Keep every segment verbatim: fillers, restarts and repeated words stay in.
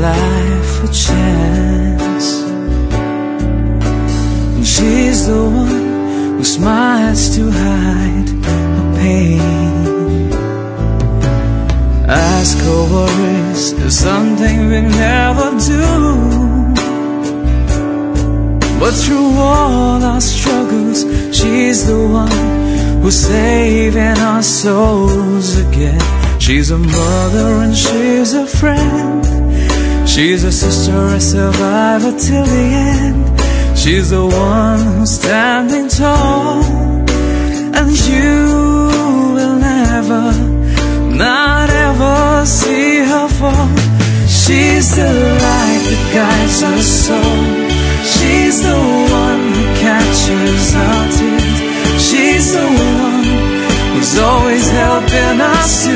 life a chance. And she's the one who smiles to hide her pain. Ask her worries is something we never do, but through all our struggles, she's the one who's saving our souls again. She's a mother and she's a friend. She's a sister, a survivor till the end. She's the one who's standing tall, and you will never, not ever see her fall. She's the light that guides her soul. She's the one who catches our tears. She's the one who's always helping us to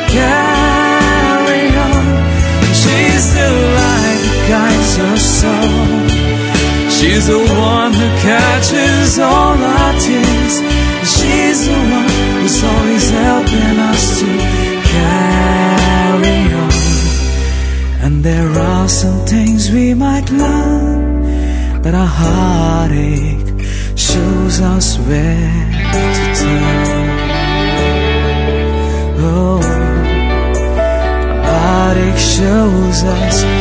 carry on. She's the light that guides her soul. She's the one who catches all our tears. She's the one who's always helping us to carry on. And there are some things we might learn, that our heartache shows us where to turn. Oh, heartache shows us